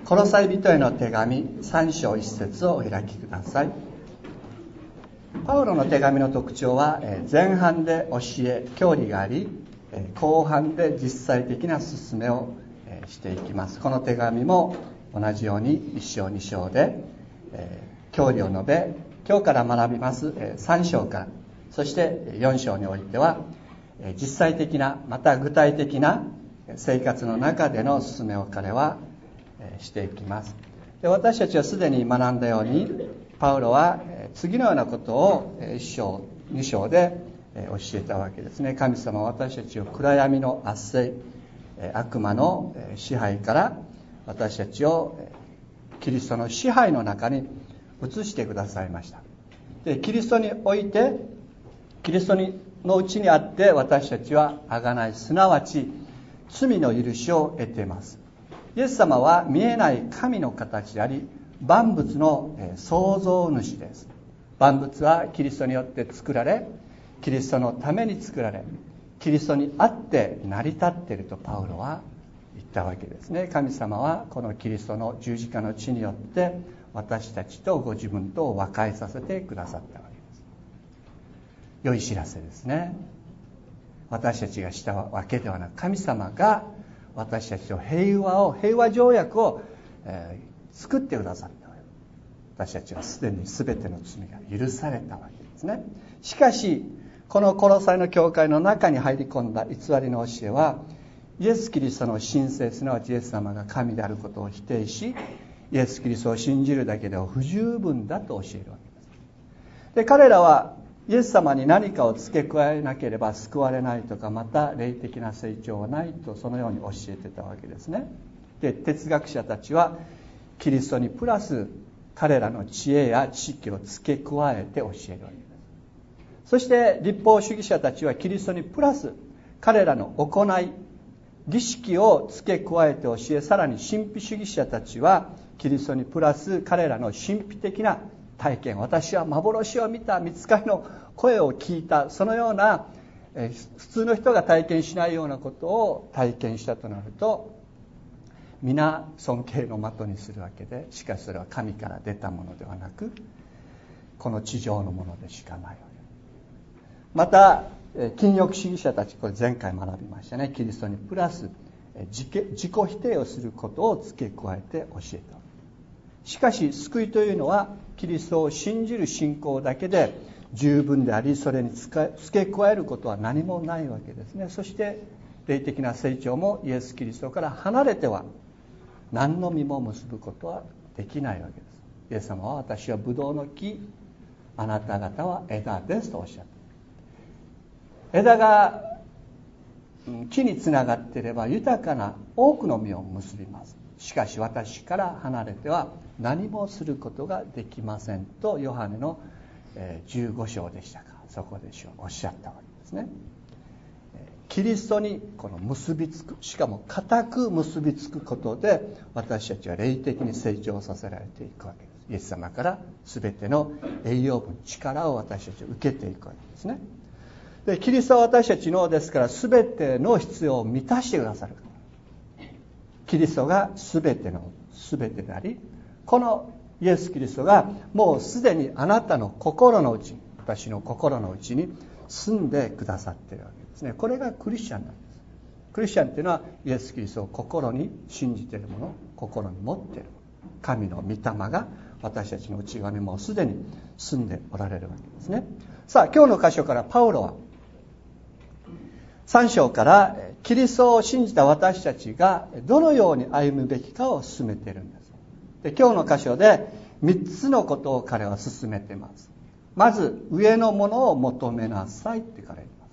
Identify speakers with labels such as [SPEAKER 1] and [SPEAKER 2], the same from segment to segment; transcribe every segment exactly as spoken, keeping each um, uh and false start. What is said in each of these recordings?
[SPEAKER 1] コロサイ人への手紙さん章いち節をお開きください。パウロの手紙の特徴は、前半で教え教理があり、後半で実際的な進めをしていきます。この手紙も同じようにいち章に章で教理を述べ、今日から学びますさん章から、そしてよん章においては実際的なまた具体的な生活の中での進めを彼はしていきます。で、私たちはすでに学んだように、パウロは次のようなことをいち章に章で教えたわけですね。神様は私たちを暗闇の圧政、悪魔の支配から私たちをキリストの支配の中に移してくださいました。で、キリストにおいて、キリストのうちにあって私たちは贖い、すなわち罪の許しを得ています。イエス様は見えない神の形であり、万物の創造主です。万物はキリストによって作られ、キリストのために作られ、キリストにあって成り立っているとパウロは言ったわけですね。神様はこのキリストの十字架の血によって私たちとご自分とを和解させてくださったわけです。良い知らせですね。私たちがしたわけではなく、神様が私たちと平和を平和条約を、えー、作ってくださったわけです。私たちはすでに全ての罪が許されたわけですね。しかしこのコロサイの教会の中に入り込んだ偽りの教えは、イエス・キリストの神聖、すなわちイエス様が神であることを否定し、イエス・キリストを信じるだけでは不十分だと教えるわけです。で、彼らはイエス様に何かを付け加えなければ救われないとか、また霊的な成長はないと、そのように教えてたわけですね。で、哲学者たちはキリストにプラス彼らの知恵や知識を付け加えて教えるわけです。そして律法主義者たちはキリストにプラス彼らの行い、儀式を付け加えて教え、さらに神秘主義者たちはキリストにプラス彼らの神秘的な体験、私は幻を見た、御使いの声を聞いた、そのような、えー、普通の人が体験しないようなことを体験したとなると、皆尊敬の的にするわけで、しかしそれは神から出たものではなく、この地上のものでしかないわけです。また禁欲主義者たち、これ前回学びましたね。キリストにプラス自己否定をすることを付け加えて教えた。しかし救いというのはキリストを信じる信仰だけで十分であり、それに付け加えることは何もないわけですね。そして霊的な成長もイエス・キリストから離れては何の実も結ぶことはできないわけです。イエス様は、私はブドウの木、あなた方は枝ですとおっしゃった。枝が木につながっていれば豊かな多くの実を結びます。しかし私から離れては何もすることができませんと、ヨハネのじゅうご章でしたか、そこでしょうおっしゃったわけですね。キリストにこの結びつく、しかも固く結びつくことで私たちは霊的に成長させられていくわけです。イエス様から全ての栄養分、力を私たちは受けていくわけですね。で、キリストは私たちのですから全ての必要を満たしてくださる。キリストが全ての全てであり、このイエス・キリストがもうすでにあなたの心の内に、私の心の内に住んでくださっているわけですね。これがクリスチャンなんです。クリスチャンというのはイエス・キリストを心に信じているもの、心に持っている神の御霊が私たちの内側にもうすでに住んでおられるわけですね。さあ、今日の箇所からパウロはさん章からキリストを信じた私たちがどのように歩むべきかを進めているんです。で、今日の箇所でみっつのことを彼は進めています。まず、上のものを求めなさいって彼は言います。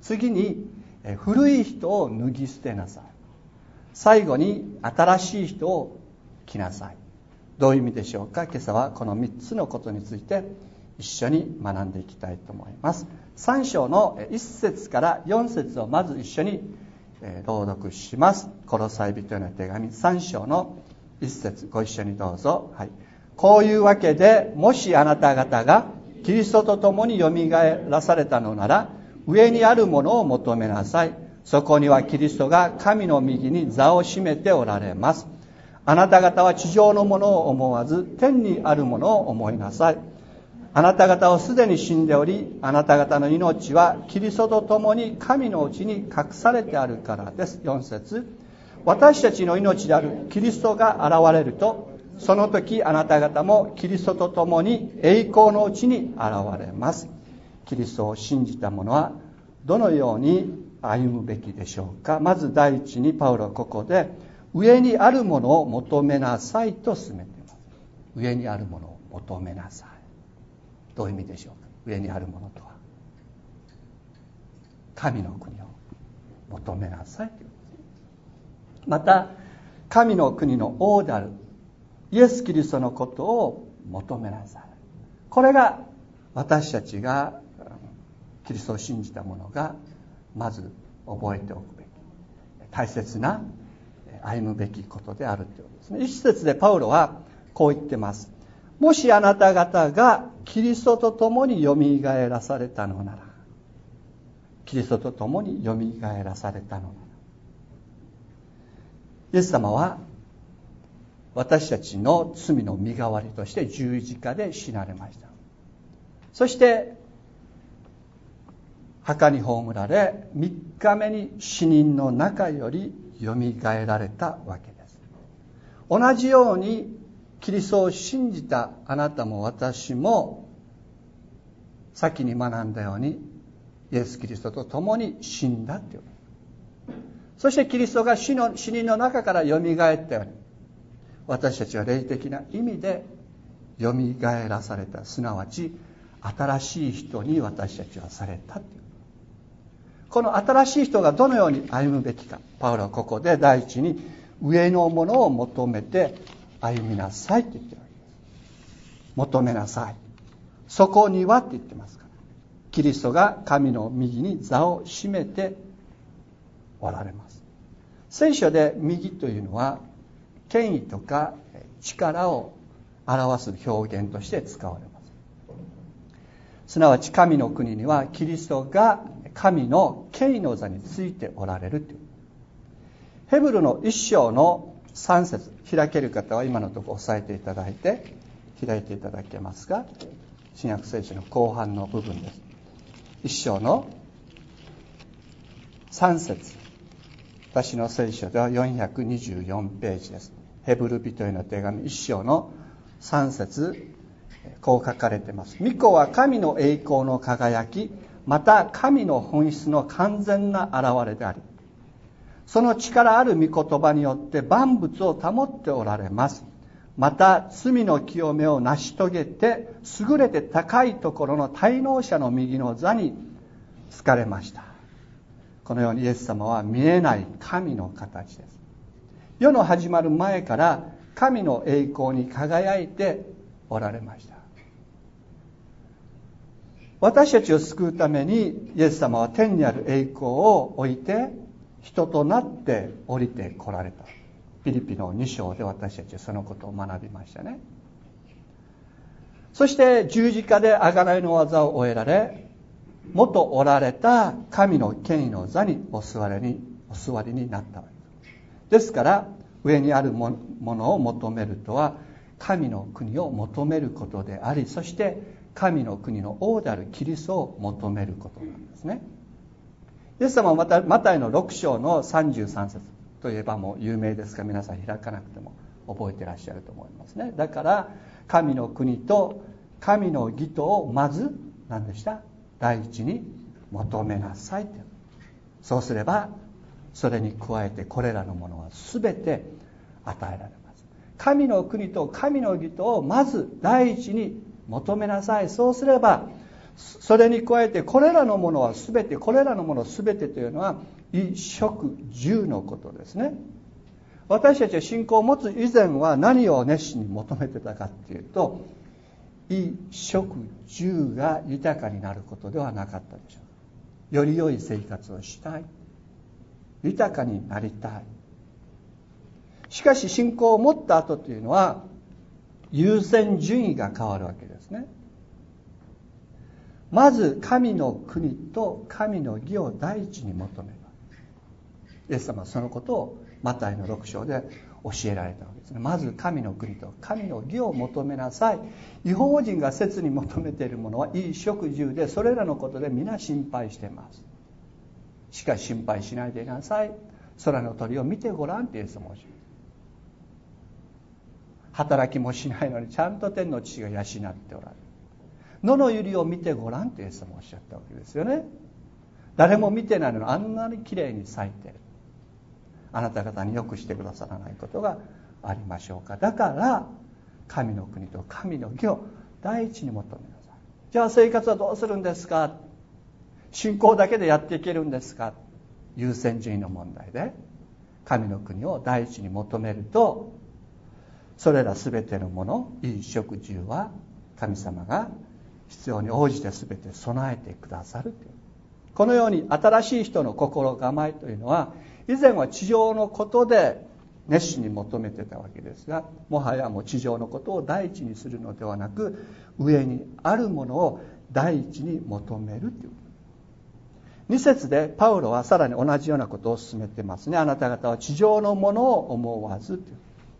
[SPEAKER 1] 次に、古い人を脱ぎ捨てなさい。最後に、新しい人を着なさい。どういう意味でしょうか。今朝はこのみっつのことについて一緒に学んでいきたいと思います。さん章のいち節からよん節をまず一緒に朗読します。コロサイ人への手紙さん章のいち節、ご一緒にどうぞ。はい。こういうわけで、もしあなた方がキリストと共によみがえらされたのなら、上にあるものを求めなさい。そこにはキリストが神の右に座を占めておられます。 あなた方は地上のものを思わず天にあるものを思いなさい。あなた方はすでに死んでおり、あなた方の命はキリストと共に神のうちに隠されてあるからです。よん節、私たちの命であるキリストが現れると、その時あなた方もキリストと共に栄光のうちに現れます。キリストを信じた者はどのように歩むべきでしょうか。まず第一にパウロはここで上にあるものを求めなさいと進めています。上にあるものを求めなさい。どういう意味でしょうか。上にあるものとは神の国を求めなさいということです。また神の国の王であるイエス・キリストのことを求めなさい。これが私たちがキリストを信じた者がまず覚えておくべき大切な歩むべきことであるということですね。一節でパウロはこう言ってます。もしあなた方がキリストと共によみがえらされたのなら、キリストと共によみがえらされたのなら、イエス様は私たちの罪の身代わりとして十字架で死なれました。そして墓に葬られ、みっかめに死人の中よりよみがえられたわけです。同じようにキリストを信じたあなたも私も先に学んだようにイエス・キリストと共に死んだという。そしてキリストが死の死人の中からよみがえったように、私たちは霊的な意味でよみがえらされた、すなわち新しい人に私たちはされたという。この新しい人がどのように歩むべきか、パウロはここで第一に上のものを求めて歩みなさいと言っているわけです。求めなさい。そこにはって言ってますから。キリストが神の右に座を占めておられます。聖書で右というのは権威とか力を表す表現として使われます。すなわち神の国にはキリストが神の権威の座についておられるという。ヘブルの一章の三節、開ける方は今のところ押さえていただいて開いていただけますか。新約聖書の後半の部分です。一章の三節、私の聖書ではよんひゃくにじゅうよんページです。ヘブル人への手紙一章の三節、こう書かれています。御子は神の栄光の輝き、また神の本質の完全な現れであり、その力ある御言葉によって万物を保っておられます。また罪の清めを成し遂げて優れて高いところの滞納者の右の座に就かれました。このようにイエス様は見えない神の形です。世の始まる前から神の栄光に輝いておられました。私たちを救うためにイエス様は天にある栄光を置いて人となって降りてこられた。フィリピのに章で私たちはそのことを学びましたね。そして十字架で贖いの技を終えられ、元おられた神の権威の座にお座りに、お座りになったわけです。ですから上にあるものを求めるとは神の国を求めることであり、そして神の国の王であるキリストを求めることなんですね。イエス様はまたマタイのろく章のさんじゅうさん節といえばもう有名ですから皆さん開かなくても覚えていらっしゃると思いますね。だから神の国と神の義とをまず何でした？第一に求めなさいと。そうすればそれに加えてこれらのものは全て与えられます。神の国と神の義とをまず第一に求めなさい。そうすればそれに加えてこれらのものは全て、これらのもの全てというのは衣食住のことですね。私たちは信仰を持つ以前は何を熱心に求めてたかっていうと、衣食住が豊かになることではなかったでしょう。より良い生活をしたい、豊かになりたい。しかし信仰を持った後というのは優先順位が変わるわけですね。まず神の国と神の義を第一に求める。イエス様はそのことをマタイのろく章で教えられたわけですね。まず神の国と神の義を求めなさい。異邦人が切に求めているものは衣食住で、それらのことで皆心配しています。しかし心配しないでいなさい。空の鳥を見てごらんってイエスもおっしゃる。働きもしないのにちゃんと天の父が養っておられる。野の百合を見てごらんってイエスもおっしゃったわけですよね。誰も見てないのにあんなにきれいに咲いている。あなた方によくしてくださらないことがありましょうか。だから神の国と神の義を第一に求めなさい。じゃあ生活はどうするんですか。信仰だけでやっていけるんですか。優先順位の問題で神の国を第一に求めると、それらすべてのもの、衣食住は神様が必要に応じてすべて備えてくださるという。このように新しい人の心構えというのは、以前は地上のことで熱心に求めてたわけですが、もはやもう地上のことを第一にするのではなく、上にあるものを第一に求めるという。に節でパウロはさらに同じようなことを進めてますね。あなた方は地上のものを思わずという。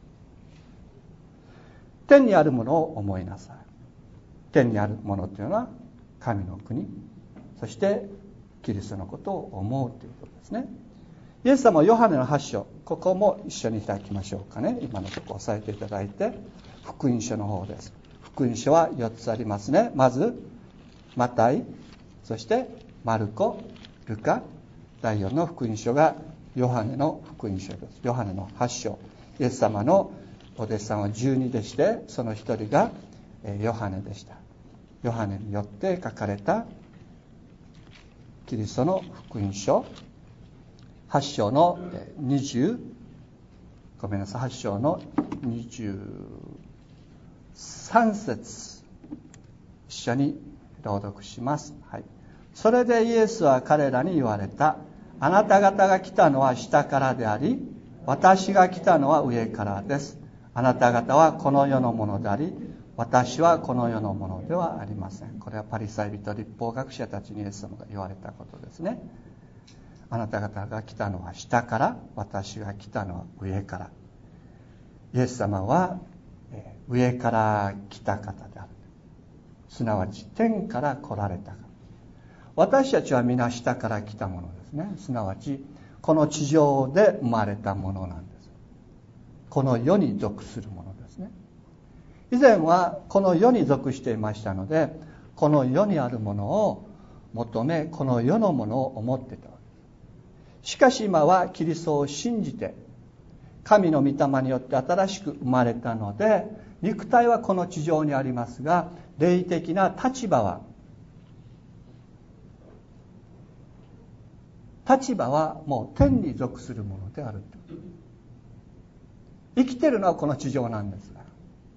[SPEAKER 1] 天にあるものを思いなさい。天にあるものというのは神の国、そしてキリストのことを思うということですね。イエス様はヨハネのはち章、ここも一緒に開きましょうかね。今のところ押さえていただいて、福音書の方です。福音書はよっつありますね。まずマタイ、そしてマルコ、ルカ、だいよんの福音書がヨハネの福音書です。ヨハネのはち章、イエス様のお弟子さんはじゅうにでして、その一人がヨハネでした。ヨハネによって書かれたキリストの福音書はち章のにじゅうごめんなさいはち章のにじゅうさん節、一緒に朗読します。はい。それでイエスは彼らに言われた。あなた方が来たのは下からであり、私が来たのは上からです。あなた方はこの世のものであり、私はこの世のものではありません。これはパリサイ人、律法学者たちにイエス様が言われたことですね。あなた方が来たのは下から、私が来たのは上から。イエス様は上から来た方である。すなわち天から来られた方。私たちは皆下から来たものですね。すなわちこの地上で生まれたものなんです。この世に属するものですね。以前はこの世に属していましたので、この世にあるものを求め、この世のものを思っていたわけです。しかし今はキリストを信じて神の御霊によって新しく生まれたので、肉体はこの地上にありますが、霊的な立場は立場はもう天に属するものである。生きているのはこの地上なんですが、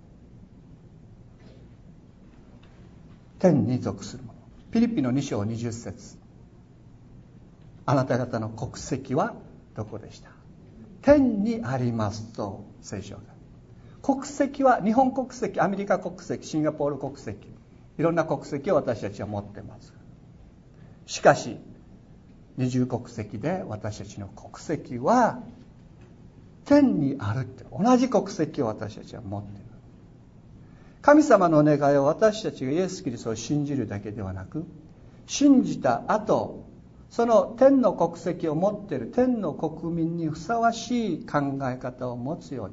[SPEAKER 1] 天に属するもの。ピリピのに章にじゅっ節、あなた方の国籍はどこでした。天にありますと聖書が。国籍は日本国籍、アメリカ国籍、シンガポール国籍、いろんな国籍を私たちは持っています。しかし二重国籍で私たちの国籍は天にあるって、同じ国籍を私たちは持っている。神様の願いを私たちがイエス・キリストを信じるだけではなく、信じた後、その天の国籍を持っている天の国民にふさわしい考え方を持つように、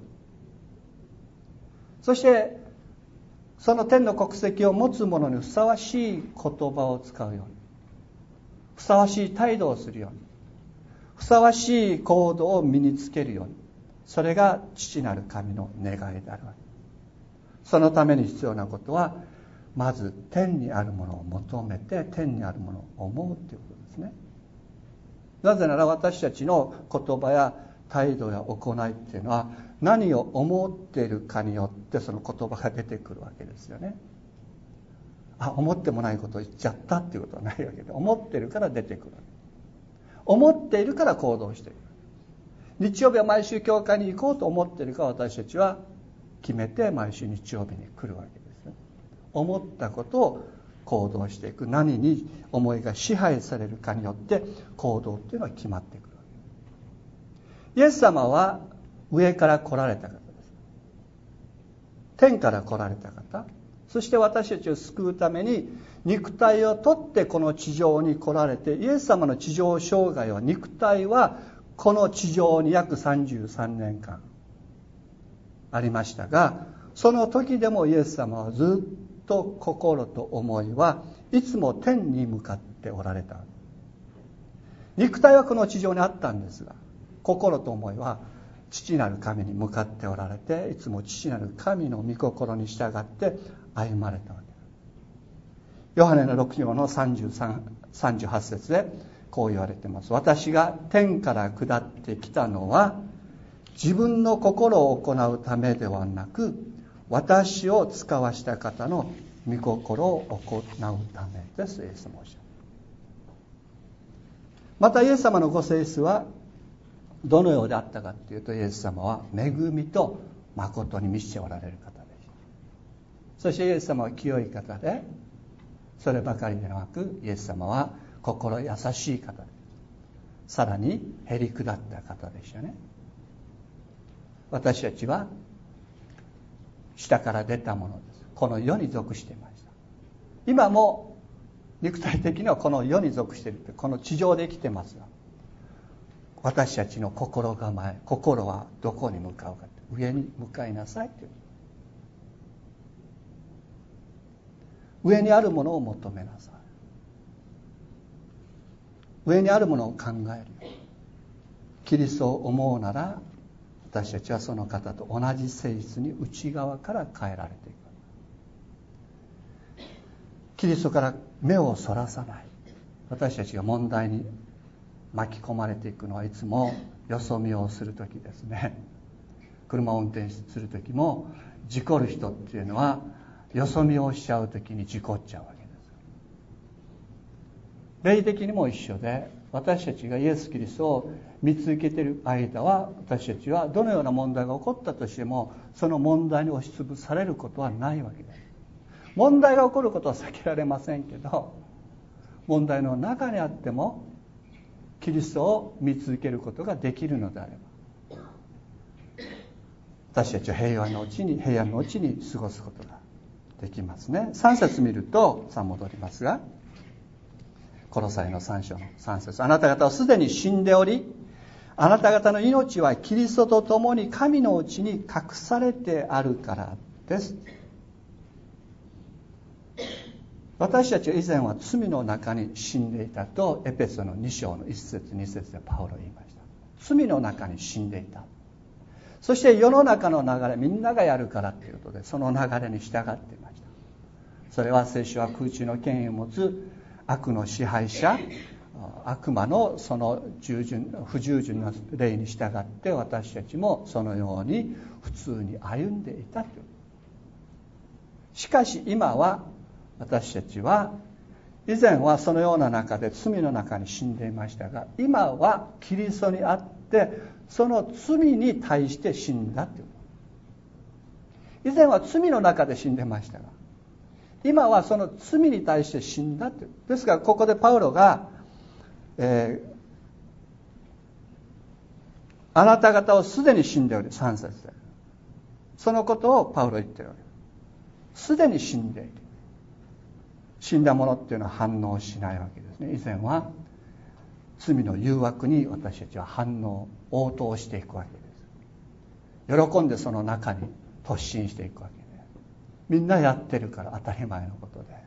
[SPEAKER 1] そしてその天の国籍を持つ者にふさわしい言葉を使うように、ふさわしい態度をするように、ふさわしい行動を身につけるように、それが父なる神の願いであるわけ。そのために必要なことは、まず天にあるものを求めて、天にあるものを思うということですね。なぜなら私たちの言葉や態度や行いっていうのは、何を思っているかによってその言葉が出てくるわけですよね。あ、思ってもないことを言っちゃったっていうことはないわけで、思っているから出てくる。思っているから行動している。日曜日は毎週教会に行こうと思っているから私たちは決めて毎週日曜日に来るわけですね。思ったことを行動していく。何に思いが支配されるかによって行動っていうのは決まってくるわけ。イエス様は上から来られた方です。天から来られた方、そして私たちを救うために肉体を取ってこの地上に来られて、イエス様の地上生涯は、肉体はこの地上に約さんじゅうさんねんかんありましたが、その時でもイエス様はずっと心と思いはいつも天に向かっておられた。肉体はこの地上にあったんですが、心と思いは父なる神に向かっておられて、いつも父なる神の御心に従って歩まれたわけです。ヨハネのろく章のさんじゅうさん、さんじゅうはち節でこう言われています。私が天から下ってきたのは自分の心を行うためではなく、私を使わした方の御心を行うためです。イエスもおっしゃる。またイエス様のご性質はどのようであったかというと、イエス様は恵みと誠に満ちておられる方です。そしてイエス様は清い方で、そればかりでなく、イエス様は心優しい方です。さらにへり下った方でしたね。私たちは下から出たものです。この世に属していました。今も肉体的にはこの世に属しているって、この地上で生きてますが、私たちの心構え、心はどこに向かうか、上に向かいなさいという。上にあるものを求めなさい。上にあるものを考える。キリストを思うなら、私たちはその方と同じ性質に内側から変えられていく。キリストから目をそらさない。私たちが問題に巻き込まれていくのはいつもよそ見をするときですね。車を運転するときも、事故る人っていうのはよそ見をしちゃうときに事故っちゃうわけです。霊的にも一緒で、私たちがイエス・キリストを見続けている間は、私たちはどのような問題が起こったとしても、その問題に押しつぶされることはないわけです。問題が起こることは避けられませんけど、問題の中にあってもキリストを見続けることができるのであれば、私たちは平和のうちに平安のうちに過ごすことができますね。さん節見ると、さあ戻りますが、コロサイのさん章のさん節、あなた方はすでに死んでおり、あなた方の命はキリストと共に神のうちに隠されてあるからです。私たちは以前は罪の中に死んでいたと、エペソのに章のいち節に節でパウロは言いました。罪の中に死んでいた。そして世の中の流れ、みんながやるからということで、その流れに従っていました。それは聖書は空中の権威を持つ悪の支配者、悪魔のその従順不従順な霊に従って、私たちもそのように普通に歩んでいたという。しかし今は私たちは、以前はそのような中で罪の中に死んでいましたが、今はキリストにあってその罪に対して死んだという。以前は罪の中で死んでましたが、今はその罪に対して死んだという。ですからここでパウロが、えー、あなた方はすでに死んでおり、さん節でそのことをパウロは言っているわけです。すでに死んでいる。死んだものっていうのは反応しないわけですね。以前は罪の誘惑に私たちは反応、応答していくわけです。喜んでその中に突進していくわけで、みんなやってるから当たり前のことで、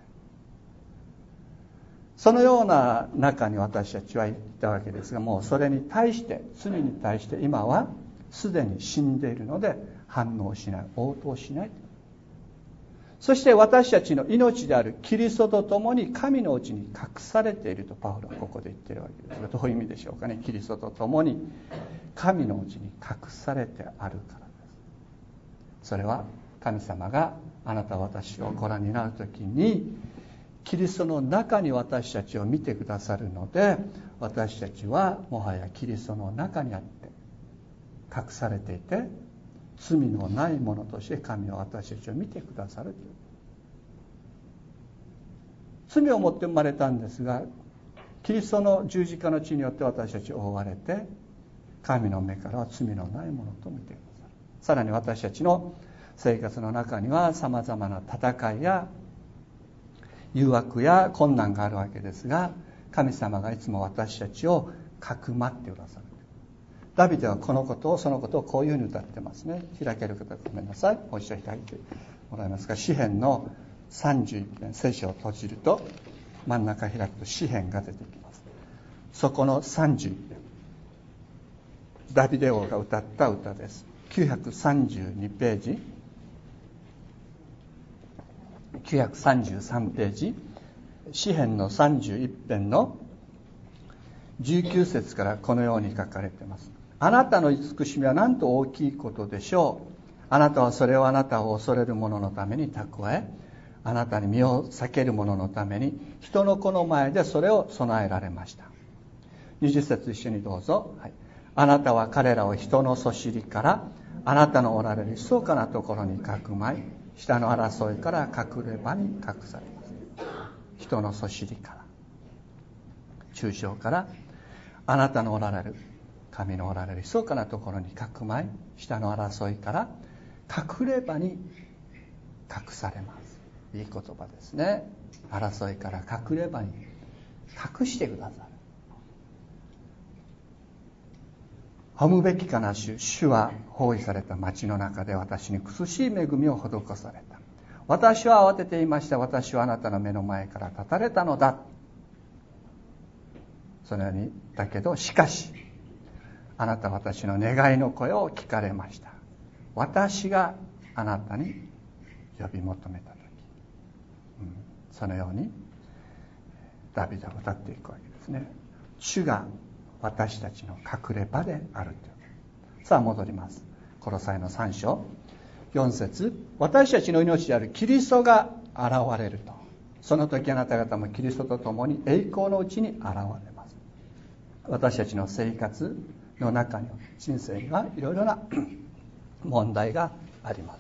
[SPEAKER 1] そのような中に私たちはいたわけですが、もうそれに対して、罪に対して今はすでに死んでいるので反応しない、応答しない。そして私たちの命であるキリストと共に神のうちに隠されているとパウロはここで言っているわけですが、どういう意味でしょうかね。キリストと共に神のうちに隠されてあるからです。それは神様があなた私をご覧になるときに、キリストの中に私たちを見てくださるので、私たちはもはやキリストの中にあって隠されていて、罪のないものとして神は私たちを見てくださるという。罪を持って生まれたんですが、キリストの十字架の血によって私たちを覆われて、 神の目からは罪のないものと見てくださる。さらに私たちの生活の中にはさまざまな戦いや誘惑や困難があるわけですが、神様がいつも私たちをかくまってくださる。ダビデはこのことをそのことをこういうふうに歌ってますね。開ける方ごめんなさい。もう一度開いてもらえますか。詩編のさんじゅういっぺん、聖書を閉じると真ん中開くと詩編が出てきます。そこのさんじゅういっぺん、ダビデ王が歌った歌です。きゅうひゃくさんじゅうにページ、きゅうひゃくさんじゅうさんページ、詩編のさんじゅういっぺんのじゅうきゅう節からこのように書かれています。あなたの慈しみはなんと大きいことでしょう。あなたはそれをあなたを恐れる者のために蓄え、あなたに身を避ける者のために人の子の前でそれを備えられました。にじゅう節一緒にどうぞ、はい、あなたは彼らを人のそしりからあなたのおられる密かなところにかくまい、下の争いから隠れ場に隠されます。人のそしりから、中傷から、あなたのおられる神のおられる密かなところにかくまい、下の争いから隠れ場に隠されます。いい言葉ですね。争いから隠れ場に隠してくださる。褒むべきかな主、主は包囲された町の中で私に苦しい恵みを施された。私は慌てていました。私はあなたの目の前から立たれたのだ。そのようにだけど、しかしあなたは私の願いの声を聞かれました。私があなたに呼び求めたとき、うん、そのようにダビデは歌っていくわけですね。主が私たちの隠れ場であるという。さあ戻ります。コロサイのさん章よん節、私たちの命であるキリストが現れると、その時あなた方もキリストと共に栄光のうちに現れます。私たちの生活の中には、人生にはいろいろな問題があります。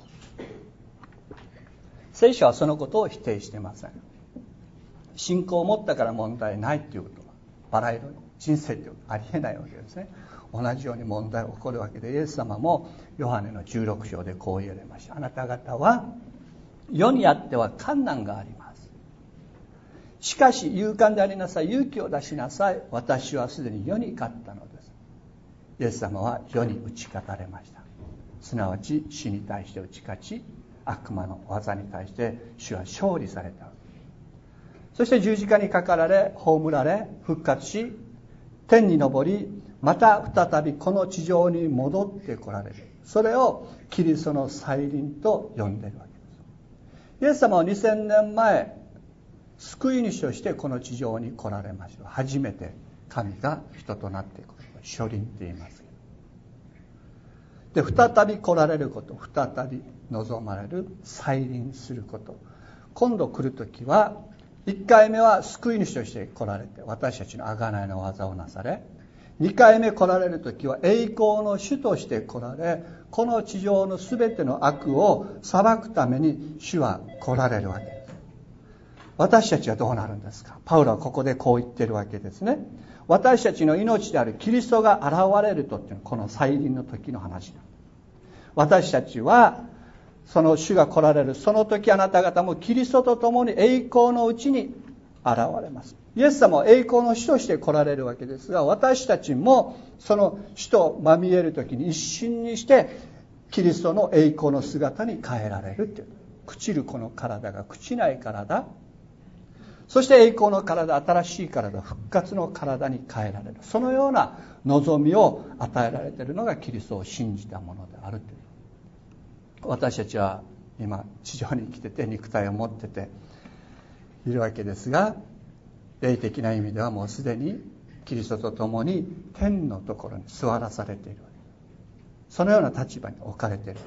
[SPEAKER 1] 聖書はそのことを否定していません。信仰を持ったから問題ないということは、バラ色の人生ってありえないわけですね。同じように問題が起こるわけで、イエス様もヨハネのじゅうろく章でこう言われました。あなた方は世にあっては困難があります。しかし勇敢でありなさい、勇気を出しなさい。私はすでに世に勝ったのです。イエス様は世に打ち勝たれました。すなわち死に対して打ち勝ち、悪魔の技に対して主は勝利された。そして十字架にかかられ、葬られ、復活し、天に昇り、また再びこの地上に戻ってこられる。それをキリストの再臨と呼んでいるわけです。イエス様はにせんねんまえ、救い主としてこの地上に来られました。初めて神が人となっていくこと、初臨って言いますけど。で、再び来られること、再び望まれる、再臨すること。今度来るときは、いっかいめは救い主として来られて、私たちの贖いの技をなされ、にかいめ来られるときは栄光の主として来られ、この地上のすべての悪を裁くために主は来られるわけです。私たちはどうなるんですか。パウロはここでこう言ってるわけですね。私たちの命であるキリストが現れるとっていうのはこの再臨の時の話だ。私たちはその主が来られるその時、あなた方もキリストと共に栄光のうちに現れます。イエス様は栄光の主として来られるわけですが、私たちもその主とまみえる時に一瞬にしてキリストの栄光の姿に変えられるっていう。朽ちるこの体が朽ちない体、そして栄光の体、新しい体、復活の体に変えられる、そのような望みを与えられているのがキリストを信じたものであるという。私たちは今地上に生きてて肉体を持ってているわけですが、霊的な意味ではもうすでにキリストと共に天のところに座らされているわけ。そのような立場に置かれている。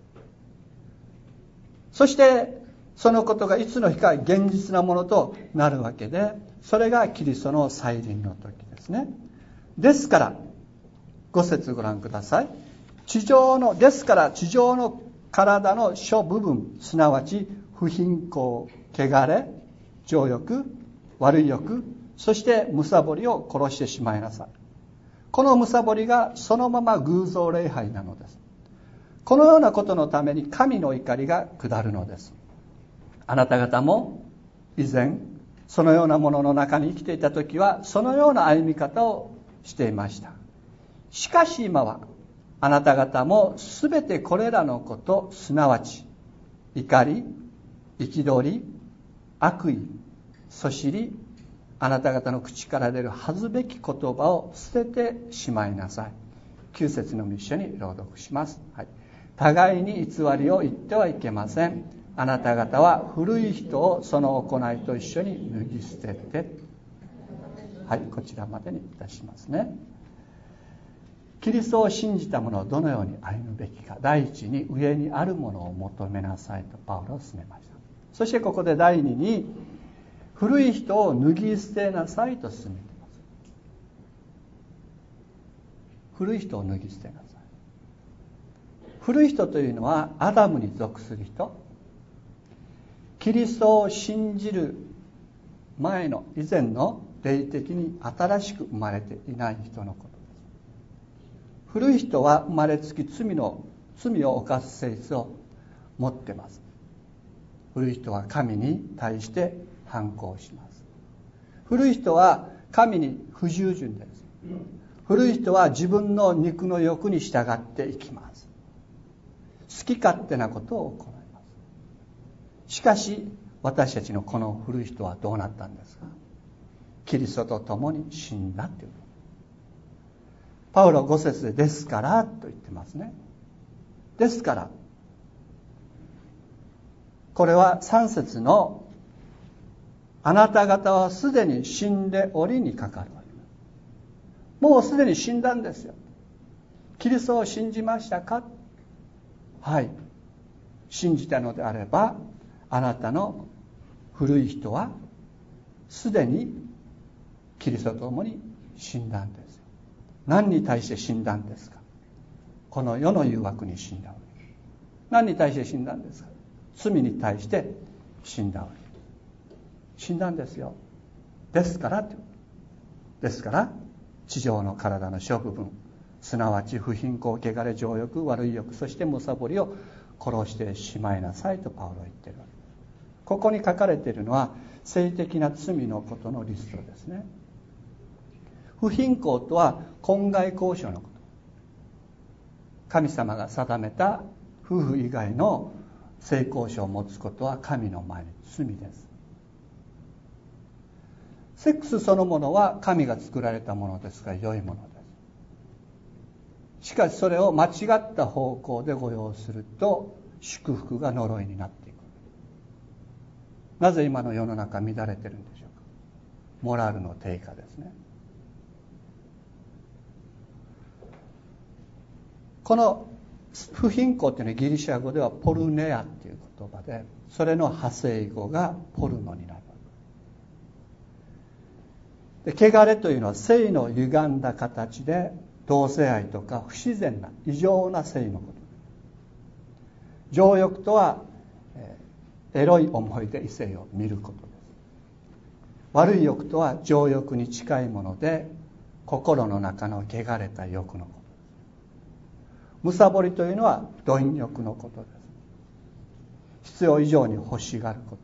[SPEAKER 1] そしてそのことがいつの日か現実なものとなるわけで、それがキリストの再臨の時ですね。ですからご節ご覧ください。地上のですから地上の体の諸部分、すなわち不貧困、汚れ、情欲、悪い欲、そして貪りを殺してしまいなさい。 この貪りがそのまま偶像礼拝なのです。このようなことのために神の怒りが下るのです。あなた方も以前そのようなものの中に生きていた時はそのような歩み方をしていました。しかし今はあなた方もすべてこれらのこと、すなわち怒り、憤り、悪意、そしり、あなた方の口から出る恥ずべき言葉を捨ててしまいなさい。きゅう節のみ一緒に朗読します、はい、互いに偽りを言ってはいけません。あなた方は古い人をその行いと一緒に脱ぎ捨てて、はい、こちらまでにいたしますね。キリストを信じた者をどのように歩むべきか。第一に上にあるものを求めなさいとパウロは進めました。そしてここで第二に古い人を脱ぎ捨てなさいと進めています。古い人を脱ぎ捨てなさい。古い人というのはアダムに属する人、キリストを信じる前の以前の霊的に新しく生まれていない人のことです。古い人は生まれつき罪の罪を犯す性質を持っています。古い人は神に対して反抗します。古い人は神に不従順です。古い人は自分の肉の欲に従っていきます。好き勝手なことを行います。しかし私たちのこの古い人はどうなったんですか。キリストと共に死んだという。パウロご節でですからと言ってますね。ですからこれはさん節のあなた方はすでに死んでおりにかかるわけです。もうすでに死んだんですよ。キリストを信じましたか。はい、信じたのであればあなたの古い人はすでにキリストと共に死んだんですよ。何に対して死んだんですか。この世の誘惑に死んだわけです。何に対して死んだんですか。罪に対して死んだわけです。死んだんですよ。ですからですから地上の体の諸部分、すなわち不貧困、汚れ、情欲、悪い欲、そして貪りを殺してしまいなさいとパウロは言っているわけです。ここに書かれているのは性的な罪のことのリストですね。不貧困とは婚外交渉のこと。神様が定めた夫婦以外の性交渉を持つことは神の前に罪です。セックスそのものは神が作られたものですから良いものです。しかしそれを間違った方向で誤用すると祝福が呪いになっていく。なぜ今の世の中乱れてるんでしょうか。モラルの低下ですね。この不貧困というのはギリシャ語ではポルネアという言葉で、それの派生語がポルノになる。で、汚れというのは性の歪んだ形で同性愛とか不自然な異常な性のこと。情欲とはエロい思いで異性を見ることです。悪い欲とは情欲に近いもので心の中の汚れた欲のこと。貪りというのは貪欲のことです。必要以上に欲しがること、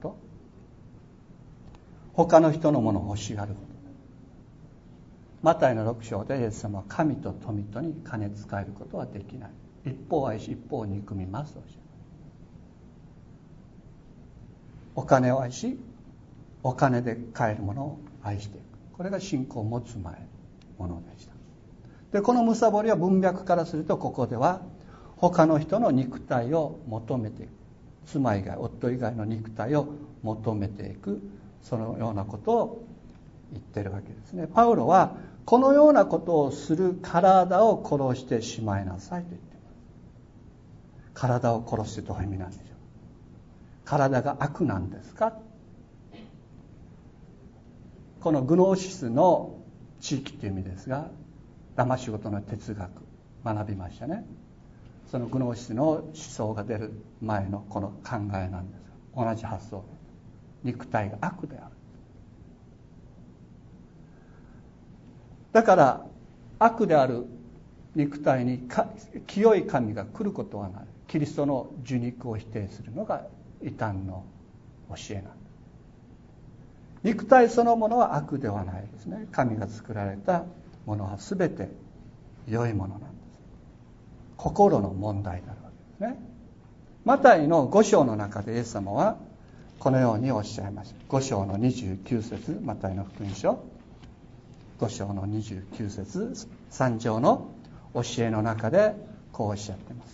[SPEAKER 1] 他の人のものを欲しがること。マタイのろく章でイエス様は神と富とに金使えることはできない。一方愛し一方憎みますとおっしゃる。お金を愛しお金で買えるものを愛していく。これが信仰を持つ前のものでした。で、この貪りは文脈からするとここでは他の人の肉体を求めていく。妻以外夫以外の肉体を求めていく、そのようなことを言ってるわけですね。パウロはこのようなことをする体を殺してしまいなさいと言っています。体を殺すってどういう意味なんでしょう。体が悪なんですか。このグノーシスの地域という意味ですが、騙し事の哲学学びましたね。そのグノーシスの思想が出る前のこの考えなんです。同じ発想。肉体が悪である。だから悪である肉体に清い神が来ることはない。キリストの受肉を否定するのが異端の教えなんだ。肉体そのものは悪ではないですね。神が作られたものは全て良いものなんです。心の問題になるわけですね。マタイのご章の中でイエス様はこのようにおっしゃいました。ご章のにじゅうきゅう節、マタイの福音書ご章のにじゅうきゅう節、さん章の教えの中でこうおっしゃっています。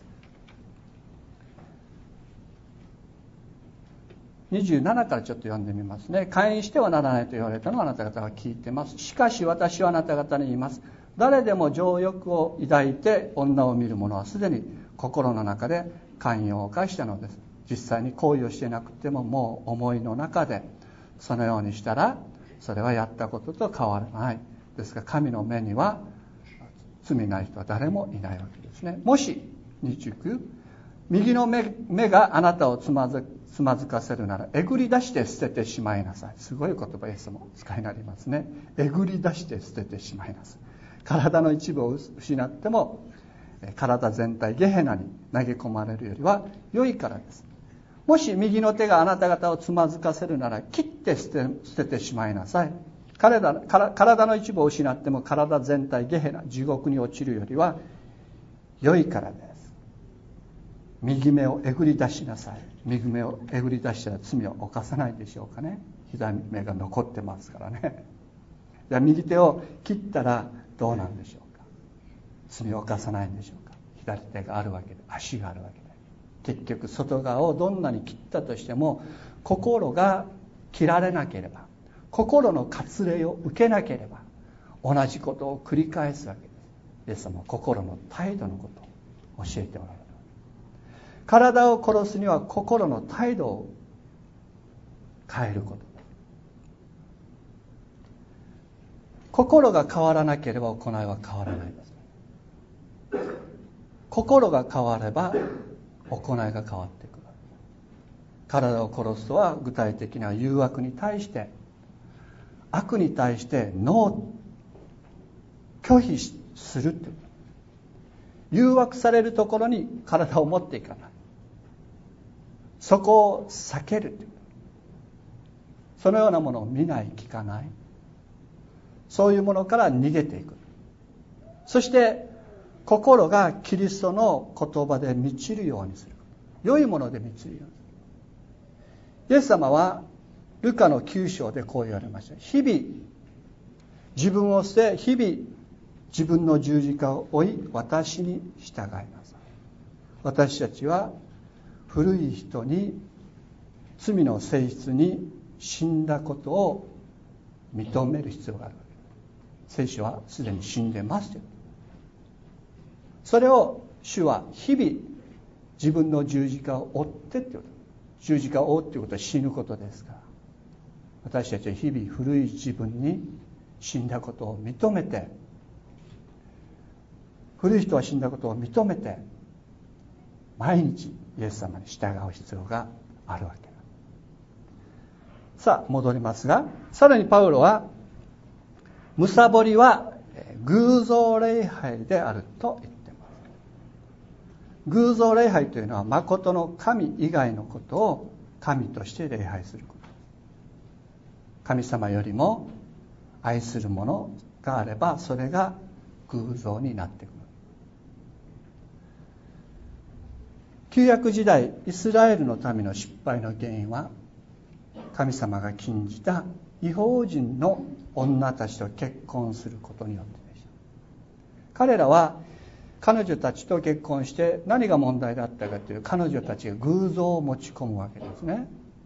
[SPEAKER 1] にじゅうななからちょっと読んでみますね。姦淫してはならないと言われたのはあなた方は聞いてます。しかし私はあなた方に言います。誰でも情欲を抱いて女を見る者はすでに心の中で姦淫を犯したのです。実際に行為をしてなくてももう思いの中でそのようにしたらそれはやったことと変わらない。ですから神の目には罪ない人は誰もいないわけですね。もしにじゅうきゅう、右の 目, 目があなたをつまずつまずかせるならえぐり出して捨ててしまいなさい。すごい言葉イエスも使いになりますね。えぐり出して捨ててしまいなさい。体の一部を失っても体全体ゲヘナに投げ込まれるよりは良いからです。もし右の手があなた方をつまずかせるなら切って捨て、捨ててしまいなさい。体、体の一部を失っても体全体ゲヘナ地獄に落ちるよりは良いからです。右目をえぐり出しなさい。右目をえぐり出したら罪を犯さないでしょうかね。左目が残ってますからね。じゃあ右手を切ったらどうなんでしょうか。罪を犯さないんでしょうか。左手があるわけで足があるわけで、結局外側をどんなに切ったとしても心が切られなければ、心の割礼を受けなければ同じことを繰り返すわけです。イエス様は心の態度のことを教えておられる。体を殺すには心の態度を変えること。心が変わらなければ行いは変わらないです。心が変われば行いが変わってくる。体を殺すとは具体的な誘惑に対して、悪に対してノー、拒否するという。誘惑されるところに体を持っていかない。そこを避けるという。そのようなものを見ない、聞かない。そういうものから逃げていく。そして心がキリストの言葉で満ちるようにする。良いもので満ちるようにする。イエス様はルカのきゅう章でこう言われました。日々自分を捨て、日々自分の十字架を追い、私に従いなさい。私たちは古い人に、罪の性質に死んだことを認める必要があるわけ。聖書はすでに死んでますよ。それを主は日々自分の十字架を追ってってこと。十字架を追うっていうことは死ぬことですから、私たちは日々古い自分に死んだことを認めて、古い人は死んだことを認めて毎日イエス様に従う必要があるわけだ。さあ戻りますが、さらにパウロはむさぼりは偶像礼拝であると言っています。偶像礼拝というのは誠の神以外のことを神として礼拝すること。神様よりも愛するものがあればそれが偶像になってくる。旧約時代イスラエルの民の失敗の原因は神様が禁じた異邦人の女たちと結婚することによってでした。彼らは彼女たちと結婚して何が問題だったかという、彼女たちが偶像を持ち込むわけですね。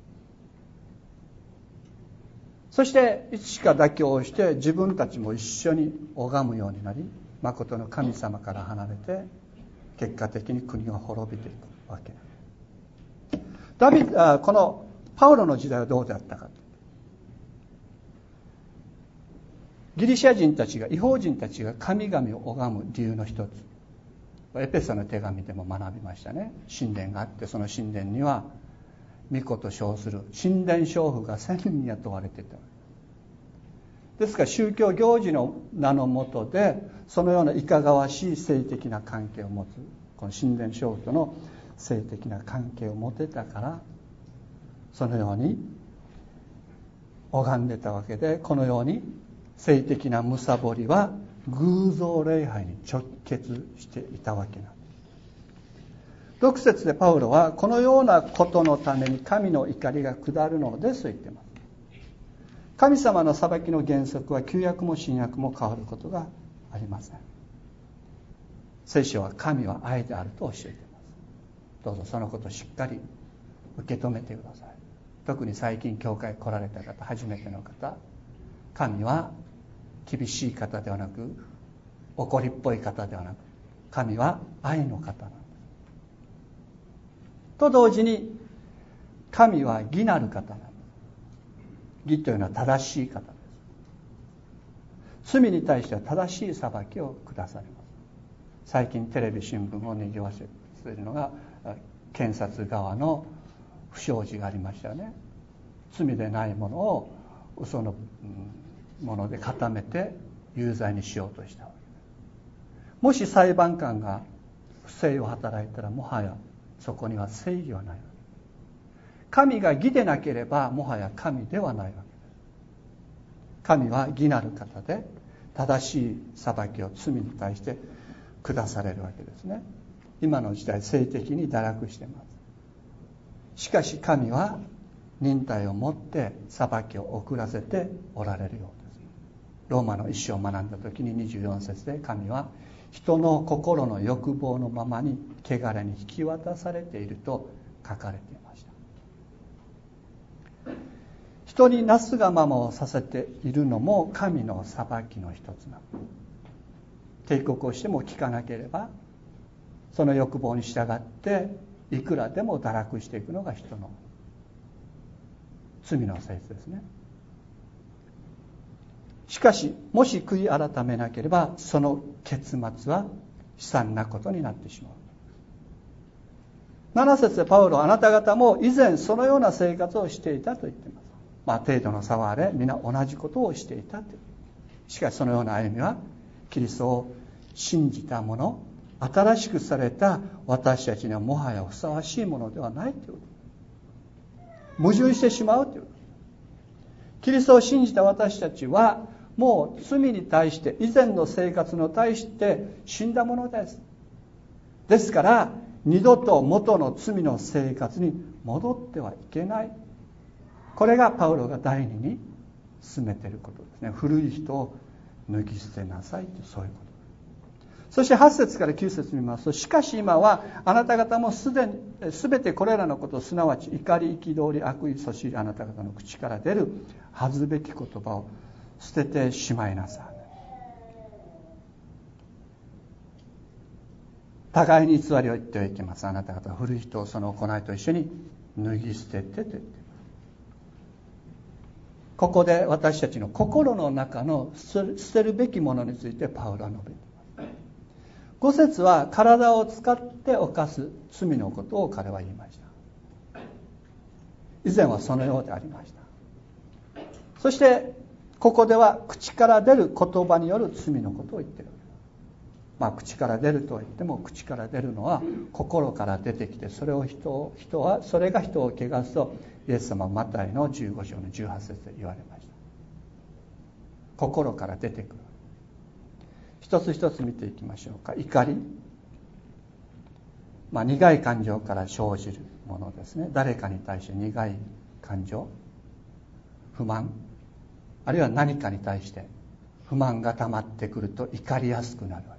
[SPEAKER 1] そしていつしか妥協して自分たちも一緒に拝むようになり、誠の神様から離れて結果的に国が滅びていくわけです。ダビあこのパウロの時代はどうであったか。ギリシャ人たちが、異邦人たちが神々を拝む理由の一つ、エペソの手紙でも学びましたね。神殿があって、その神殿には御子と称する神殿娼婦が千人雇われていた。 ですから宗教行事の名のもとでそのようないかがわしい性的な関係を持つ、この神殿娼婦との性的な関係を持てたから、そのように拝んでたわけで、このように性的な貪りは偶像礼拝に直結していたわけなんです。ろく節でパウロはこのようなことのために神の怒りが下るのですと言っています。神様の裁きの原則は旧約も新約も変わることがありません。聖書は神は愛であると教えています。どうぞそのことをしっかり受け止めてください。特に最近教会来られた方、初めての方、神は厳しい方ではなく、怒りっぽい方ではなく、神は愛の方なんです。と同時に神は義なる方なんです。義というのは正しい方です。罪に対しては正しい裁きを下されます。最近テレビ新聞を賑わせているのが検察側の不祥事がありましたよね。罪でないものを嘘のもので固めて有罪にしようとしたわけです。もし裁判官が不正を働いたら、もはやそこには正義はないわけです。神が義でなければもはや神ではないわけです。神は義なる方で、正しい裁きを罪に対して下されるわけですね。今の時代性的に堕落しています。しかし神は忍耐をもって裁きを遅らせておられるようです。ローマの一章を学んだ時ににじゅうよん節で、神は人の心の欲望のままに汚れに引き渡されていると書かれていました。人になすがままをさせているのも神の裁きの一つなの。警告をしても聞かなければ、その欲望に従っていくらでも堕落していくのが人の罪の性質ですね。しかしもし悔い改めなければ、その結末は悲惨なことになってしまう。なな節でパウロは、あなた方も以前そのような生活をしていたと言っています。まあ程度の差はあれ、皆同じことをしていたと。しかしそのような歩みはキリストを信じた者、新しくされた私たちにはもはやふさわしいものではないということ。矛盾してしまうということ。キリストを信じた私たちはもう罪に対して、以前の生活の対して死んだものです。ですから二度と元の罪の生活に戻ってはいけない。これがパウロが第二に進めていることですね。古い人を脱ぎ捨てなさいという、そういうこと。そしてはち節からきゅう節見ますと、しかし今はあなた方もすでにすべてこれらのこと、すなわち怒り、憤り、悪意、そしり、あなた方の口から出る恥ずべき言葉を捨ててしまいなさい。互いに偽りを言ってはいけます。あなた方は古い人をその行いと一緒に脱ぎ捨ててと言っています。ここで私たちの心の中の捨てるべきものについてパウロは述べています。ご節は体を使って犯す罪のことを彼は言いました。以前はそのようでありました。そしてここでは口から出る言葉による罪のことを言っている。まあ口から出ると言っても、口から出るのは心から出てきて、それを人を人はそれが人を汚すとイエス様はマタイのじゅうご章のじゅうはち節で言われました。心から出てくる。一つ一つ見ていきましょうか。怒り、まあ、苦い感情から生じるものですね。誰かに対して苦い感情、不満、あるいは何かに対して不満が溜まってくると怒りやすくなるわけです。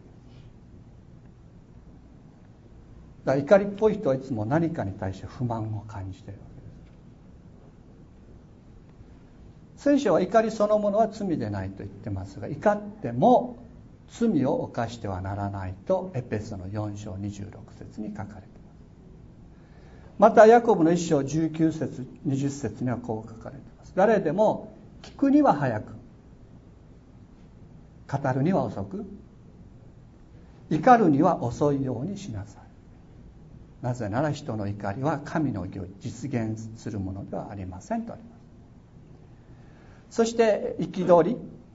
[SPEAKER 1] だから怒りっぽい人はいつも何かに対して不満を感じているわけです。聖書は怒りそのものは罪でないと言ってますが、怒っても罪を犯してはならないとエペソのよん章にじゅうろく節に書かれています。またヤコブのいち章じゅうきゅう節にじゅう節にはこう書かれています。誰でも聞くには早く、語るには遅く、怒るには遅いようにしなさい。なぜなら人の怒りは神の義を実現するものではありませんとあります。そして憤り、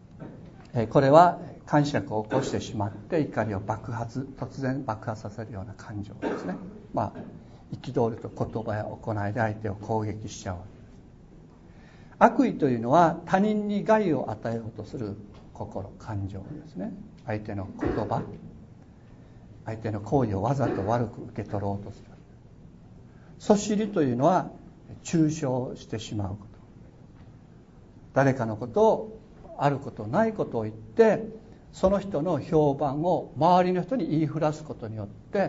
[SPEAKER 1] これは感触を起こしてしまって怒りを爆発突然爆発させるような感情ですね。まあ憤りと言葉や行いで相手を攻撃しちゃうわけです。悪意というのは他人に害を与えようとする心、感情ですね。相手の言葉、相手の行為をわざと悪く受け取ろうとする。そしりというのは中傷してしまうこと、誰かのことをあることないことを言ってその人の評判を周りの人に言いふらすことによって、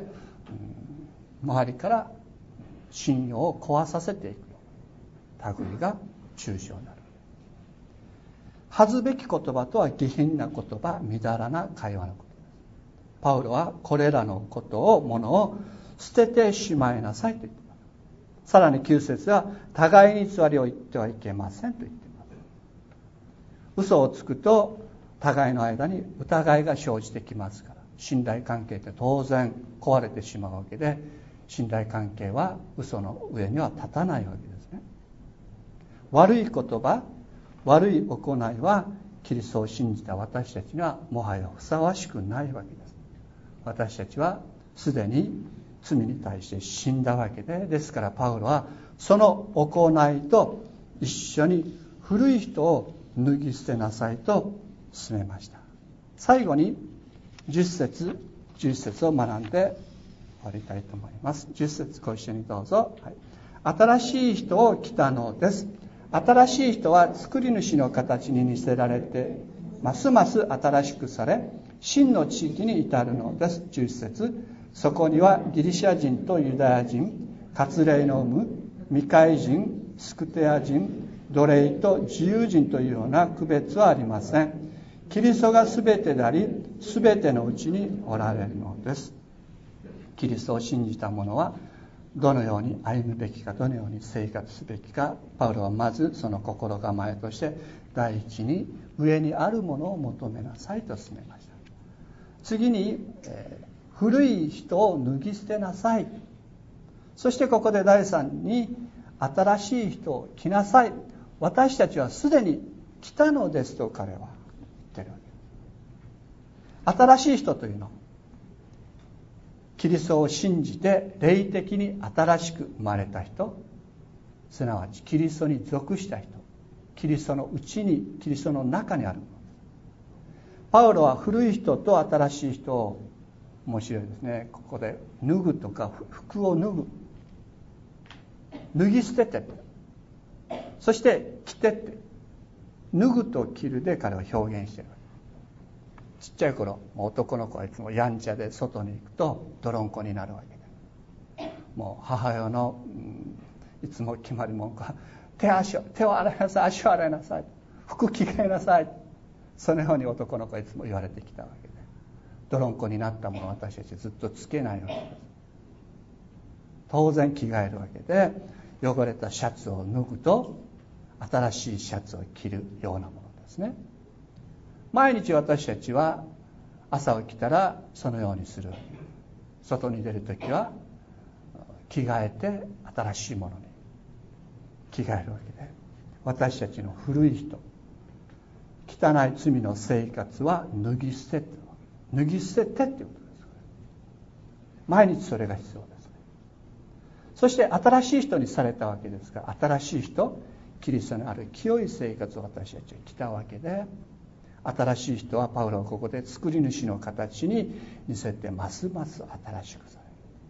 [SPEAKER 1] うん、周りから信用を壊させていく類が中傷になる。恥ずべき言葉とは下品な言葉、みだらな会話のことです。パウロはこれらのことをものを捨ててしまいなさいと言っています。さらにきゅう節は互いに偽りを言ってはいけませんと言っています。嘘をつくと互いの間に疑いが生じてきますから、信頼関係って当然壊れてしまうわけで、信頼関係は嘘の上には立たないわけですね。悪い言葉、悪い行いはキリストを信じた私たちにはもはやふさわしくないわけです。私たちはすでに罪に対して死んだわけで、ですからパウロはその行いと一緒に古い人を脱ぎ捨てなさいと勧めました。最後にじゅっ節じゅっ節を学んで終わりたいと思います。じゅっ節ご一緒にどうぞ、はい、新しい人を着たのです。新しい人は作り主の形に似せられてますます新しくされ真の地域に至るのです。じゅっ節、そこにはギリシャ人とユダヤ人、割礼の有無、未開人、スクテア人、奴隷と自由人というような区別はありません。キリストがすべてであり、すべてのうちにおられるのです。キリストを信じた者はどのように歩むべきか、どのように生活すべきか、パウロはまずその心構えとして第一に上にあるものを求めなさいと勧めました。次に、えー、古い人を脱ぎ捨てなさい。そしてここで第三に新しい人を着なさい。私たちはすでに来たのですと彼は言ってるわけ。新しい人というのはキリストを信じて霊的に新しく生まれた人、すなわちキリストに属した人、キリストのうちに、キリストの中にあるものです。パウロは古い人と新しい人を、面白いですね、ここで脱ぐとか服を脱ぐ、脱ぎ捨てて、そして着てって、脱ぐと着るで彼は表現している。ちっちゃい頃男の子はいつもやんちゃで外に行くと泥んこになるわけで、もう母親の、うん、いつも決まり文句は手足を手を洗いなさい、足を洗いなさい、服着替えなさい、そのように男の子はいつも言われてきたわけで、泥んこになったものを私たちずっとつけないわけです。当然着替えるわけで、汚れたシャツを脱ぐと新しいシャツを着るようなものですね。毎日私たちは朝起きたらそのようにする。外に出るときは着替えて新しいものに着替えるわけで、私たちの古い人、汚い罪の生活は脱ぎ捨てて、脱ぎ捨ててっていうことです。毎日それが必要ですね。そして新しい人にされたわけですが、新しい人、キリストのある清い生活を私たちは来たわけで、新しい人はパウロはここで作り主の形に似せてますます新しくされる。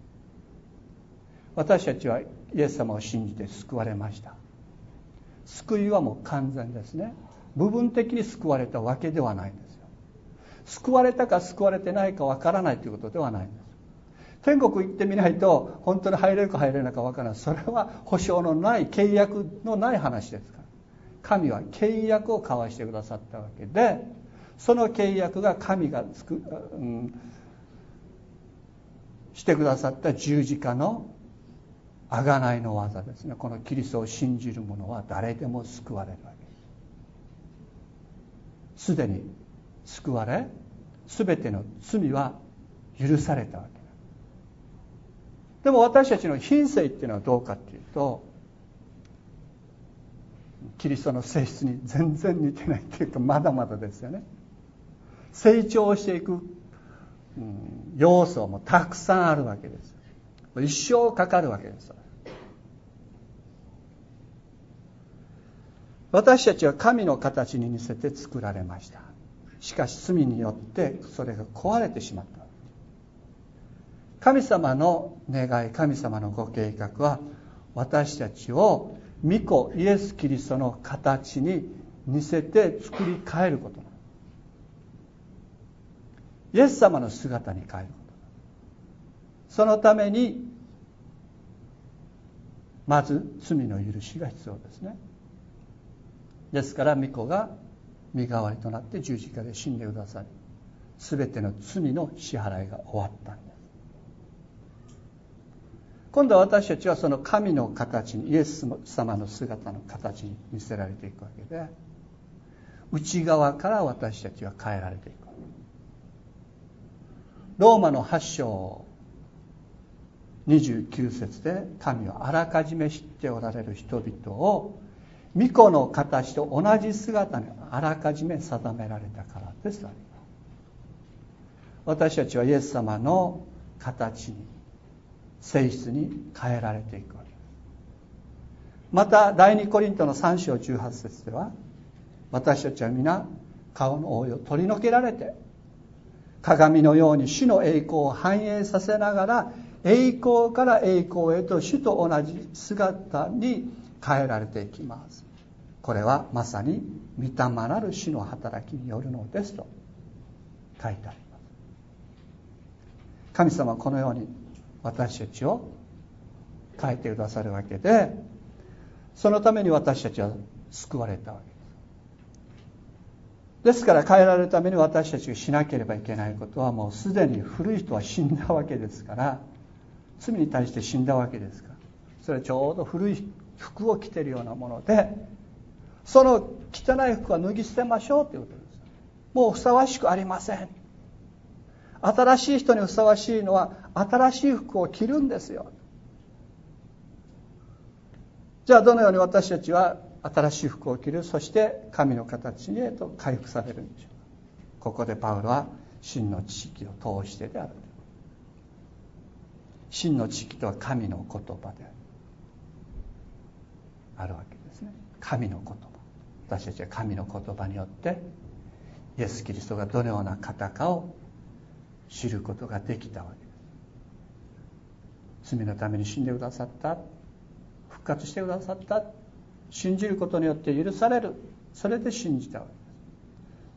[SPEAKER 1] 私たちはイエス様を信じて救われました。救いはもう完全ですね。部分的に救われたわけではないんですよ。救われたか救われてないかわからないということではないんです。天国行ってみないと本当に入れるか入れないかわからない。それは保証のない、契約のない話ですから。神は契約を交わしてくださったわけで、その契約が神がつく、うん、してくださった十字架の贖いの技ですね。このキリストを信じる者は誰でも救われるわけです。すでに救われ、すべての罪は許されたわけです。でも私たちの品性っていうのはどうかっていうと、キリストの性質に全然似てないっていうか、まだまだですよね。 成長していく、うん、要素もたくさんあるわけです。一生かかるわけです。私たちは神の形に似せて作られました。しかし罪によってそれが壊れてしまった。神様の願い、神様のご計画は、私たちを御子イエス・キリストの形に似せて作り変えることなの。イエス様の姿に変えること。そのためにまず罪の許しが必要ですね。ですから御子が身代わりとなって十字架で死んでくださり、すべての罪の支払いが終わったんです。今度は私たちはその神の形に、イエス様の姿の形に見せられていくわけで、内側から私たちは変えられていく。ローマのはち章にじゅうきゅう節で、神はあらかじめ知っておられる人々を御子の形と同じ姿にあらかじめ定められたからです。私たちはイエス様の形に、性質に変えられていくわけです。また第二コリントのさん章じゅうはち節では、私たちは皆顔の覆いを取り除けられて、鏡のように主の栄光を反映させながら、栄光から栄光へと主と同じ姿に変えられていきます。これはまさに御霊なる主の働きによるのですと書いてあります。神様はこのように私たちを変えてくださるわけで、そのために私たちは救われたわけです。ですから変えられるために私たちがしなければいけないことは、もうすでに古い人は死んだわけですから、罪に対して死んだわけですから、それはちょうど古い服を着ているようなもので、その汚い服は脱ぎ捨てましょうということです。もうふさわしくありません。新しい人にふさわしいのは新しい服を着るんですよ。じゃあどのように私たちは新しい服を着る、そして神の形へと回復されるんでしょうか。ここでパウロは真の知識を通してである。真の知識とは神の言葉であるわけですね。神の言葉。私たちは神の言葉によってイエス・キリストがどのような方かを知ることができたわけです。罪のために死んでくださった、復活してくださった、信じることによって許される、それで信じたわけです。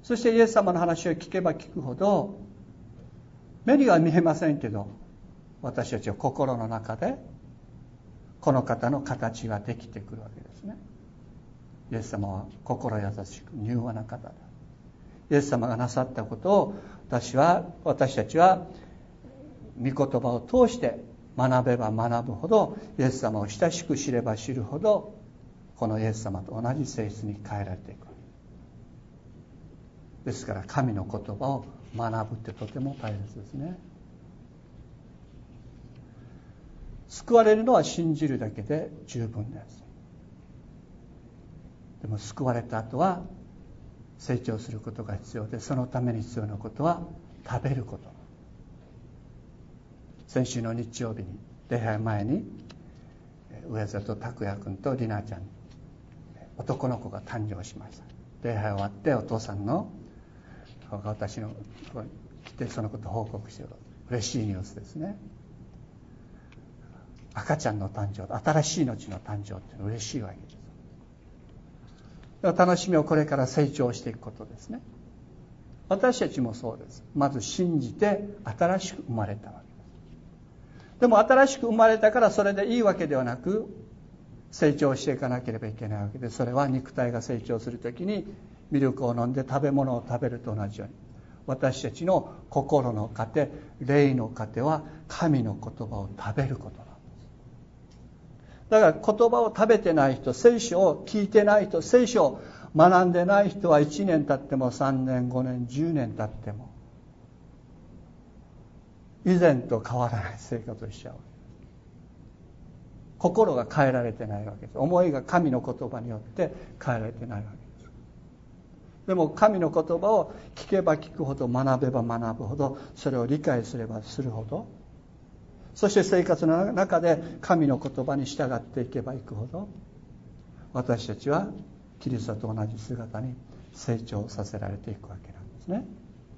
[SPEAKER 1] そしてイエス様の話を聞けば聞くほど、目には見えませんけど、私たちは心の中でこの方の形ができてくるわけですね。イエス様は心優しく柔和な方だ。イエス様がなさったことを私は私たちは御言葉を通して学べば学ぶほど、イエス様を親しく知れば知るほど、このイエス様と同じ性質に変えられていく。ですから神の言葉を学ぶってとても大切ですね。救われるのは信じるだけで十分です。でも救われた後は成長することが必要で、そのために必要なことは食べること。先週の日曜日に礼拝前に上里拓也君と里奈ちゃん、男の子が誕生しました。礼拝終わってお父さんの私のところに来てそのことを報告している。嬉しいニュースですね。赤ちゃんの誕生、新しい命の誕生って嬉しいわけです。楽しみをこれから成長していくことですね。私たちもそうです。まず信じて新しく生まれたわけです。でも新しく生まれたからそれでいいわけではなく、成長していかなければいけないわけで、それは肉体が成長するときにミルクを飲んで食べ物を食べると同じように、私たちの心の糧、霊の糧は神の言葉を食べることなんです。だから言葉を食べてない人、聖書を聞いてない人、聖書を学んでない人はいちねん経ってもさんねん、ごねん、じゅうねん経っても以前と変わらない生活をしちゃう。心が変えられてないわけです。思いが神の言葉によって変えられてないわけです。 でも神の言葉を聞けば聞くほど、学べば学ぶほど、それを理解すればするほど、そして生活の中で神の言葉に従っていけばいくほど、私たちはキリストと同じ姿に成長させられていくわけなんですね。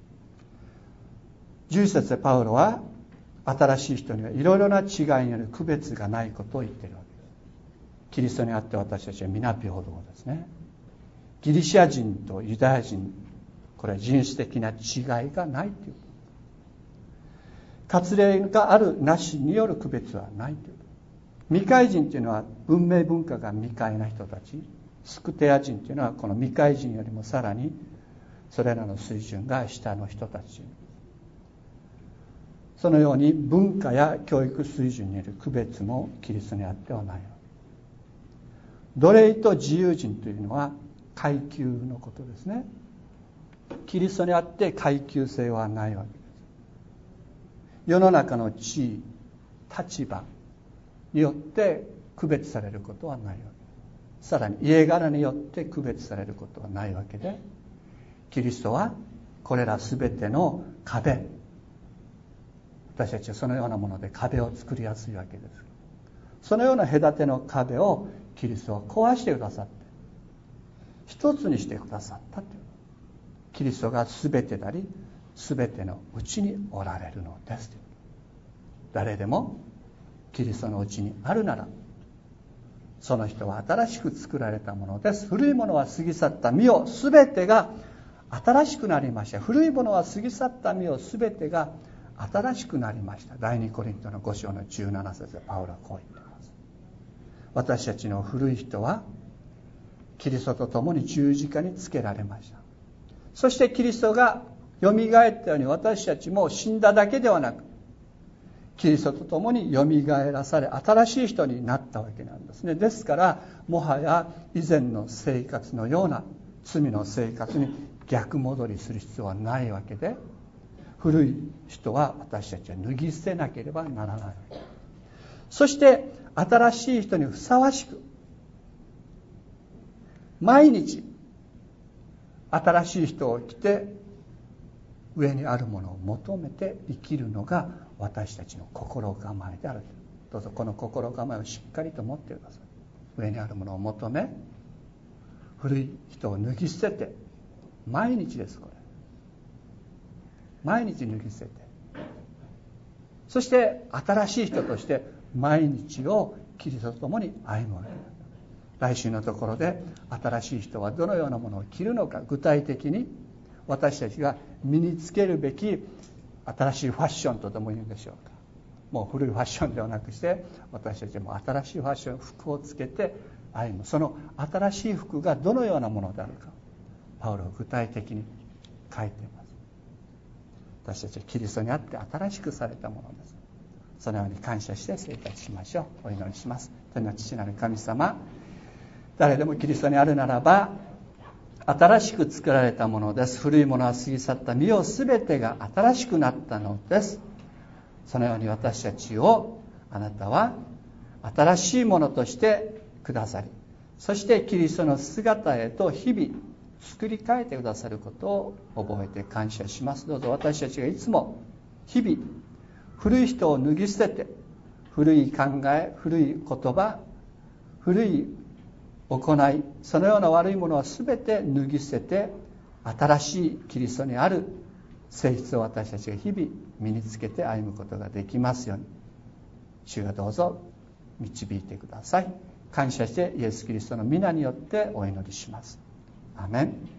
[SPEAKER 1] じゅういち節でパウロは、新しい人にはいろいろな違いによる区別がないことを言っているわけです。キリストにあって私たちは皆平等ですね。ギリシャ人とユダヤ人、これは人種的な違いがないということ。割礼があるなしによる区別はないということ。未開人というのは文明文化が未開な人たち、スクテア人というのはこの未開人よりもさらにそれらの水準が下の人たち。そのように文化や教育水準による区別もキリストにあってはない。奴隷と自由人というのは階級のことですね。キリストにあって階級性はないわけです。世の中の地位、立場によって区別されることはないわけです。さらに家柄によって区別されることはないわけで、キリストはこれらすべての壁、私たちはそのようなもので壁を作りやすいわけです。そのような隔ての壁をキリストは壊してくださって、一つにしてくださったという。キリストが全てなり、全てのうちにおられるのです。誰でもキリストのうちにあるなら、その人は新しく作られたものです。古いものは過ぎ去った。見よ、全てが新しくなりました。古いものは過ぎ去った。見よ、全てが新しくなりました。第二コリントのご章のじゅうなな節でパウロはこう言っています。私たちの古い人はキリストと共に十字架につけられました。そしてキリストがよみがえったように、私たちも死んだだけではなく、キリストと共によみがえらされ、新しい人になったわけなんですね。ですからもはや以前の生活のような罪の生活に逆戻りする必要はないわけで、古い人は私たちは脱ぎ捨てなければならない。そして新しい人にふさわしく、毎日新しい人を着て上にあるものを求めて生きるのが私たちの心構えである。どうぞこの心構えをしっかりと持ってください。上にあるものを求め、古い人を脱ぎ捨てて、毎日です。これ毎日脱ぎ捨てて、そして新しい人として毎日をキリストと共に歩むわけです。来週のところで新しい人はどのようなものを着るのか、具体的に私たちが身につけるべき新しいファッションとでも言うんでしょうか。もう古いファッションではなくして、私たちも新しいファッション、服をつけて歩む。その新しい服がどのようなものであるか、パウロは具体的に書いています。私たちはキリストにあって新しくされたものです。そのように感謝して生活しましょう。お祈りします。天の父なる神様、誰でもキリストにあるならば新しく作られたものです。古いものは過ぎ去った。見よ、すべてが新しくなったのです。そのように私たちをあなたは新しいものとしてくださり、そしてキリストの姿へと日々作り変えてくださることを覚えて感謝します。どうぞ私たちがいつも日々古い人を脱ぎ捨てて、古い考え、古い言葉、古い行い、そのような悪いものは全て脱ぎ捨てて、新しいキリストにある性質を私たちが日々身につけて歩むことができますように、主がどうぞ導いてください。感謝してイエス・キリストの皆によってお祈りします。アーメン。